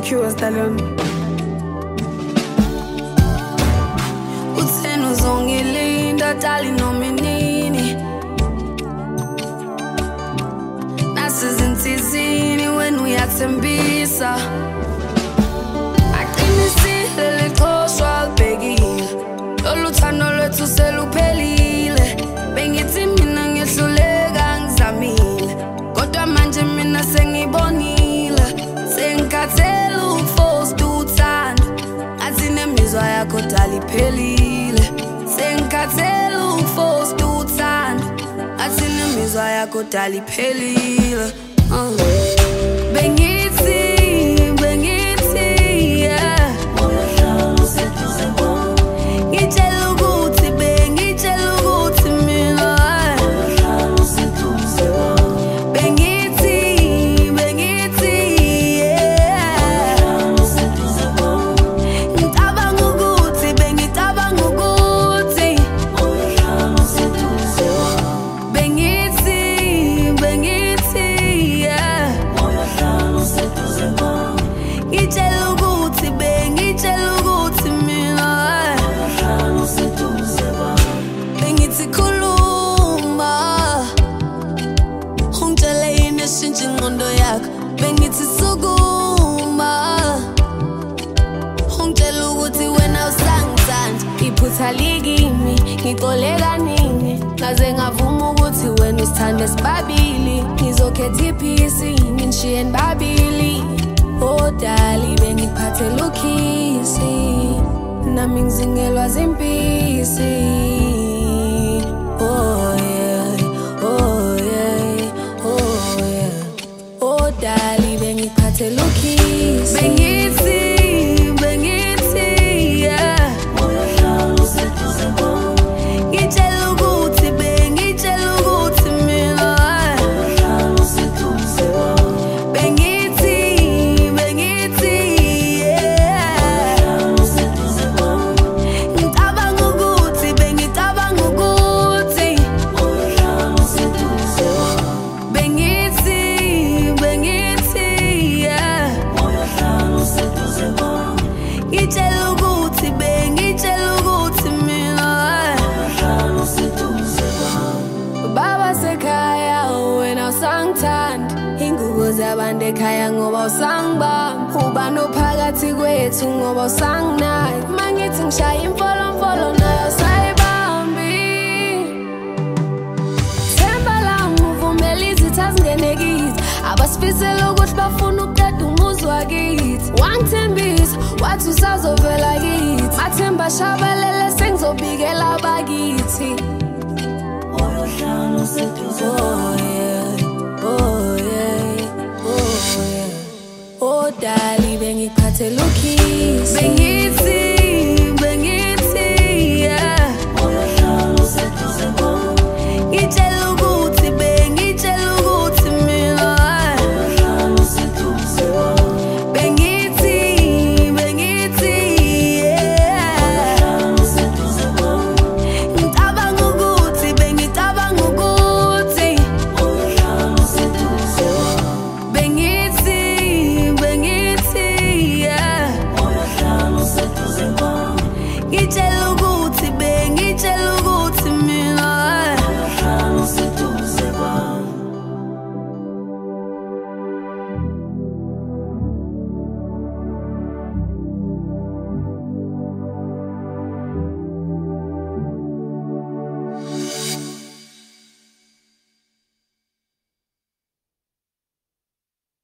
Q Stallion. Uthena uzongilinda dali nominini. Nasizinsizini when uyathembisa. Aqinisile liqoshwa libhekile. Lolu thando lwethu seluphelile. Bengithi mina ngihluleka ngizamile. Kodwa manje mina sengibonile. Sengikhathele ukufosta uthando. Athi nemizwa yakho dali iphelile. Sengikhathele ukufosta uthando. Athi nemizwa yakho dali iphelile. Bengithi yeah. Ngitshela ukuthi bengitshela ukuthi mina bengithi yeah. Ngicabanga ukuthi bengicabanga ukuthi bengithi yeah. Ngitshela ukuthi bengitshela ukuthi mina bengithi khuluma ungitshele yini eshintsha ingqondo yakho bengithi sukuma ungitshela ukuthi wena usangithanda iphutha likimi ngixole kaningi ngaze ngavuma ukuthi wena usithanda sibabili ngizokhetha iphisi ngishiye nibabili oh dali bengiphathela ukhisi nami ngizingelwa zimpisi oh yeah oh yeah oh yeah oh dali bengiphathela ukhisi bengithi yeah. Ngitshela ukuthi bengitshela ukuthi mina bengithi yeah. Ngicabanga ukuthi bengicabanga ukuthi bengithi yeah. Ngitshela ukuthi bengitshela ukuthi mina baba sekhaya wena usangithanda ingubo zabantu ekhaya ngoba usangibamba uba nophakathi kwethu ngoba usanginaka mangithi ngishaya imfolomfolo nayo sayibambi themba lami uvumela izitha zingene kithi abasifisela ukuthi bafuna ukuqeda umuzi wakithi wangithembisa wathi usazovela kithi mathemba shabalele sengizobikela abakithi oh yeah oh yeah oh yeah oh dali bengiphathela